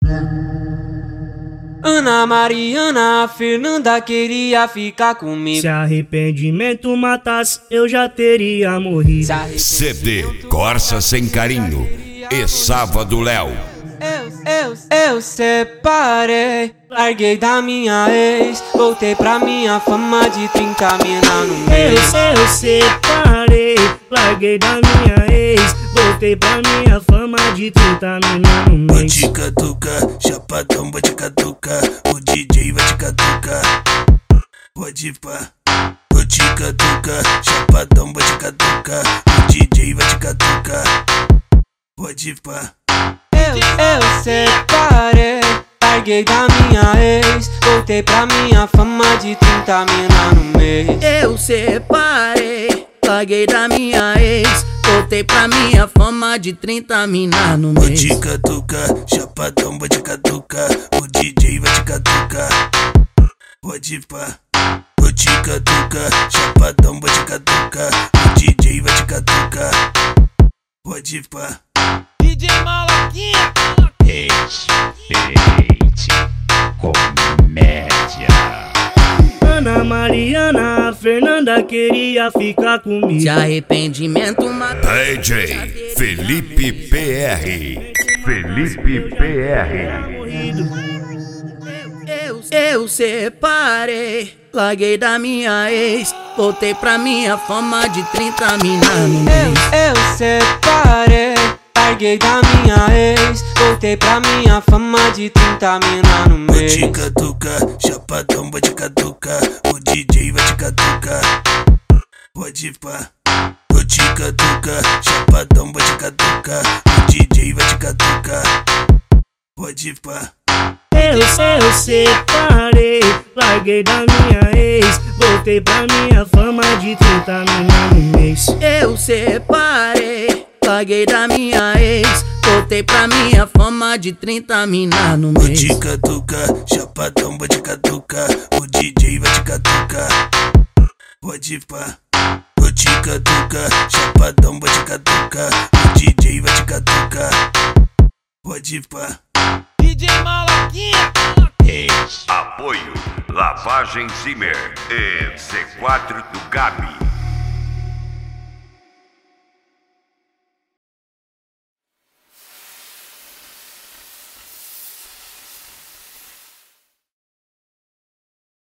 Ana Mariana, a Fernanda queria ficar comigo. Se arrependimento matasse, eu já teria morrido. CD Corsa Sem Carinho e Sábado Léo. Eu separei, larguei da minha ex, voltei pra minha fama de 30 mina no mês. Eu separei, larguei da minha ex, voltei pra minha fama de 30 mina no mês. Vou te catucar, chapadão, vou te catucar, o DJ vai te catucar. Pode pá. Vou te catucar, chapadão, vou te catucar, o DJ vai te catucar. Pode pá. Eu separei, larguei da minha ex, voltei pra minha fama de 30 mina no mês. Eu separei, larguei da minha ex, voltei pra minha fama de 30 mina no Vou mês. te catucar, chapadão, vou te catucar, o DJ vai te catucar. Pode pá. Vou te catucar, chapadão, vou te catucar, o DJ vai te catucar. Pode pá. DJ Malaquinha. Respeite, comédia. Ana Mariana, a Fernanda queria ficar comigo. Se arrependimento matasse, DJ Felipe PR. Felipe PR. eu separei, larguei da minha ex, voltei pra minha fama de 30 mina no mês. Eu separei, larguei da minha ex, voltei pra minha fama de 30 mina no Vou mês. te catucar, chapadão, vou te catucar, o DJ vai te catucar. Pode pá. Vou te catucar, chapadão, vou te catucar, o DJ vai te catucar. Pode pá. Eu separei, larguei da minha ex, voltei pra minha fama de 30 mina no mês. Eu separei, larguei da minha ex, voltei pra minha fama de 30 mina no Vou mês. te catucar, chapadão, vou te catucar, o DJ vai te catucar. Pode pá. Vou te catucar, chapadão, vou te catucar, o DJ vai te catucar. Pode pá. DJ Malaquinha. Apoio Lavagem Zimmer e C4 do Gabi.